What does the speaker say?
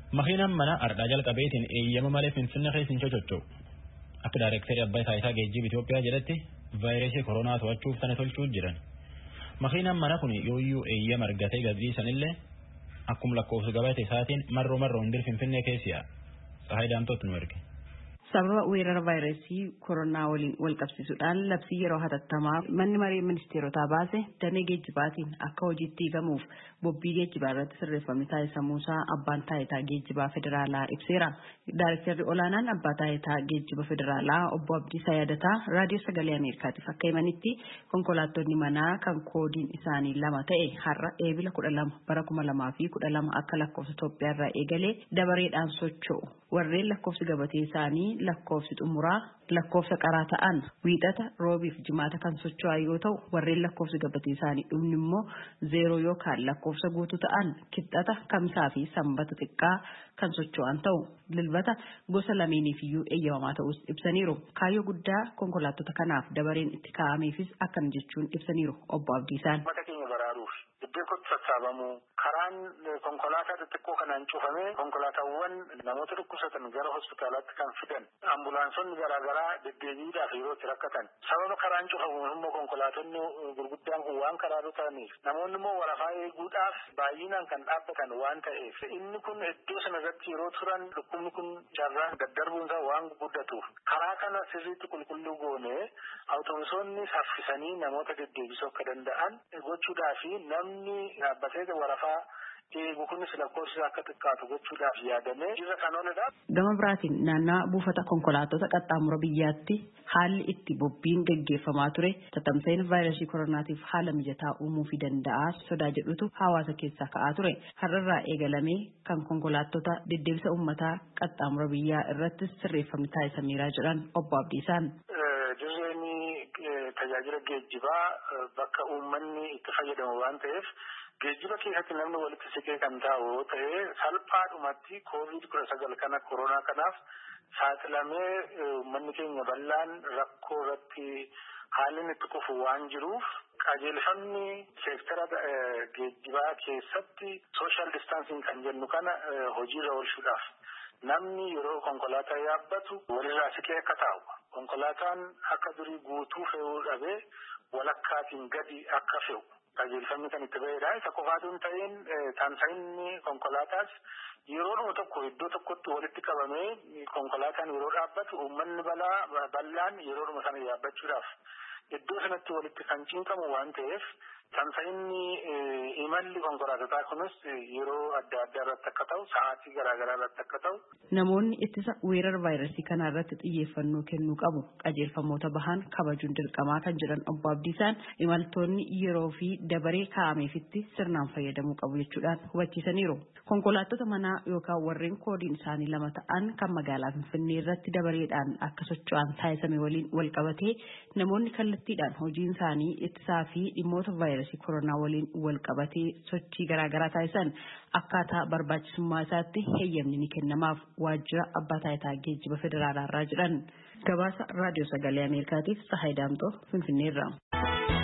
Makiinaan mana ardhaa jalqabeetiin eeyyama malee Finfinnee keessa hin socho'u. Akka Daayirektarii Abbaa Taayitaa Geejjiba Itoophiyaa jedhatti vaayirasii koronaa to'achuuf sana tolchuu jiran. Makiinaan mana kun yooyyuu eeyyama argatee gadhiisanillee akkuma lakkoofsa gabatee isaatiin marroo hundi Finfinnee keessa Saayidaamtootti nu erge. Sababa weerara vaayirasii koronaa waliin wal qabsiisuudhaan labsii yeroo hatattamaa manni maree ministeerotaa baase damee geejjibaatiin akka hojiitti hiikamuuf bobbii geejjibaa irratti sirreeffamni taasisamuusaa abbaan taayitaa geejjibaa federaalaa ibseera. Daayirektarri olaanaan abbaa taayitaa geejjiba federaalaa obbo Abdiisaa Yaadataa raadiyoo sagalee Ameerikaatiif akka himanitti konkolaattonni manaa kan koodiin isaanii 2 ta'e har'a eebila 12 bara 2012 akka lakkoofsa Itoophiyaa irraa eegalee dabareedhaan socho'u. Warreen lakkoofsi gabatee isaanii lakkoofsi xumuraa lakkoofsa qaraa ta'an wiixata roobiif jimaata kan socho'aa yoo ta'u warreen lakkoofsi gabatee isaanii dhumni immoo 0 yookaan lakkoofsa guutuu ta'an kibxata kamisaa fi sanbata xiqqaa kan socho'an ta'u dilbata gosa lameeniifiyyuu eeyyamamaa ta'us ibsaniiru. Kaayyoo guddaa konkolaattota kanaaf dabareen itti kaa'ameefis akkana jechuun ibsaniiru obbo Abdiisaan. Iddoo kotti sassaabamu karaan konkolaataa xixiqqoo kanaan cufame konkolaataawwan namoota dhukkubsatan gara hospitaalaatti kan fidan ambulaansonni garaagaraa deddeebiidhaaf yeroo itti rakkatan sababa karaan cufamu immoo konkolaatonni gurguddaan kun waan karaa ta'aniif namoonni immoo warafaa eeguudhaaf baay'inaan kan dhaabbatan waan ta'eef inni kun iddoo sana irratti yeroo turan dhukkubni kun carraan daddarbuunsaa waan guddatuuf karaa kana sirriitti qulqulluu goonee awutobusoonni saffisanii namoota deddeebisuu akka danda'an gochuudhaaf namni dhaabbatee warafaa eegu kunis lakkoofsa akka xiqqaatu gochuudhaaf yaadamee jira kan ooledha. Gama biraatiin naannaa buufata konkolaattota qaxxaamura biyyaatti haalli itti bobbiin gaggeeffamaa ture tatamsa'ina vaayirasii koronaatiif haala mijataa uumuu fi danda'a sodaa jedhutu hawaasa keessaa ka'aa ture. Har'arraa eegalamee kan konkolaattota deddeebisa uummataa qaxxaamura biyyaa irratti sirreeffamni taasisameera jedhan obbo Abdiisaan. Tajaajila geejjibaa bakka uummanni itti fayyadamu waan ta'eef geejjiba keessatti namni walitti siqee kan taa'u yoo ta'e salphaadhumatti COVID-19 kana koronaa kanaaf saaxilamee uummanni keenya bal'aan rakkoo irratti haalli itti kufu waan jiruuf qajeelfamni seektara geejjibaa keessatti sooshaal distaansiin kan jennu kana hojiirra oolchuudhaaf namni yeroo konkolaataa yaabbatu walirraa siqee akka taa'u. Konkolaataan akka durii guutuu fe'uu dhabee walakkaatiin gadi akka fe'u qajeelfamni kan itti ba'edha. Isa qofaatu hin ta'in tamsa'inni konkolaataas yeroodhuma tokko iddoo tokkotti walitti qabamee konkolaataan yeroo dhaabbatu uummanni bal'aan yeroodhuma sana yaabbachuudhaaf iddoo sanatti walitti kan cinqamu waan ta'eef tamsa'inni imalli konkolaatotaa kunis yeroo adda addaa irratti akka ta'u sa'aatii garaagaraa irratti akka ta'u. Namoonni ittisa weerara vaayirasii kanaa irratti xiyyeeffannoo kennuu qabu qajeelfamoota bahan kabajuun dirqamaa kan jedhan obbo Abdiisaan imaltoonni yeroo fi dabaree kaa'ameefitti sirnaan fayyadamuu qabu jechuudhaan hubachiisaniiru. Konkolaattota manaa yookaan warreen koodiin isaanii 2 ta'an kan magaalaa Finfinnee irratti dabareedhaan akka socho'an taasisame waliin wal qabatee namoonni kallattiidhaan hojiin isaanii ittisaa fi dhimmoota vaayirasii koronaa waliin wal qabatee sochii garaagaraa taasisan akkaataa barbaachisummaa isaatti heeyyamni ni kennamaaf waajjira abbaa taayitaa geejjiba federaalaa irraa jedhan. Gabaasa raadiyoo sagalee Ameerikaatiif Saayidaamtoo Finfinneerraa.